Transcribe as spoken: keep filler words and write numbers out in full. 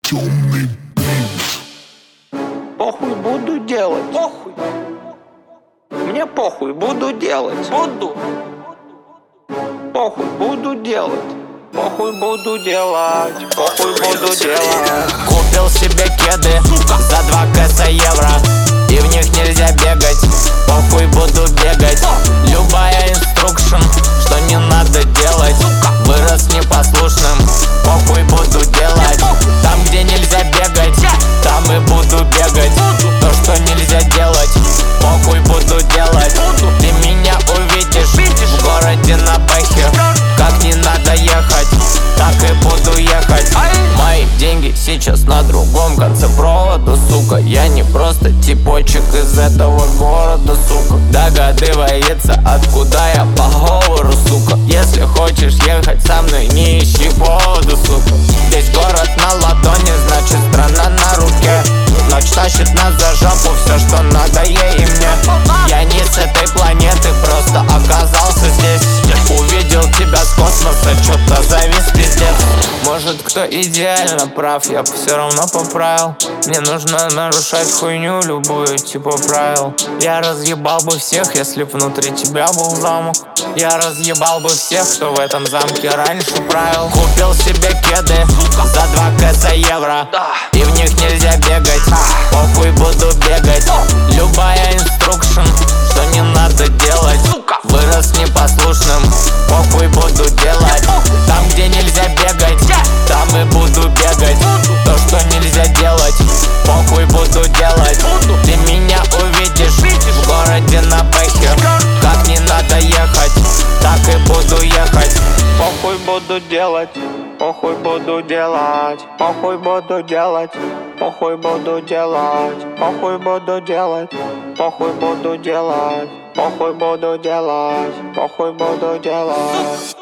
Темный бит. Похуй буду делать. Похуй. Мне похуй буду делать. Буду. Похуй буду делать. Похуй буду делать. Похуй буду делать. Купил себе кеды за два кэса евро, и в них нельзя бегать. Похуй буду бегать. Любая инструкшн, что не надо делать. Вырос непослушным. Похуй буду делать. Там, где нельзя бегать, там и буду бегать. То, что нельзя делать, похуй буду делать. Ты меня увидишь в городе на бэхе. Как не надо ехать, так и буду ехать. Мои деньги сейчас на другом конце провода, сука. Я не просто типочек из этого города, сука. Догадывается, откуда я по говору, сука. Если хочешь ехать со мной, не ищи повода, сука. Весь город на ладони, значит страна на руке. Ночь тащит нас за жопу, все, что надо ей и мне. Я не с этой планеты, просто оказался здесь. Увидел тебя с космоса, чё-то завис, пиздец. Может, кто идеально прав, я бы все равно поправил. Мне нужно нарушать хуйню любую, типа правил. Я разъебал бы всех, если б внутри тебя был замок. Я разъебал бы всех, кто в этом замке раньше правил. Купил себе кеды за два кэса евро, и в них нельзя бегать. Похуй буду бегать. Любая инструкшн, что не надо делать. Вырос непослушным. Похуй буду делать. Там, где нельзя бегать, там и буду бегать. То, что нельзя делать, похуй буду делать. Ты меня увидишь в городе на бэхе. Как не надо ехать, так и буду ехать. Похуй буду делать. Похуй буду делать. Похуй буду делать. Похуй буду делать. Похуй буду делать. Похуй буду делать. Похуй буду делать. Похуй буду делать.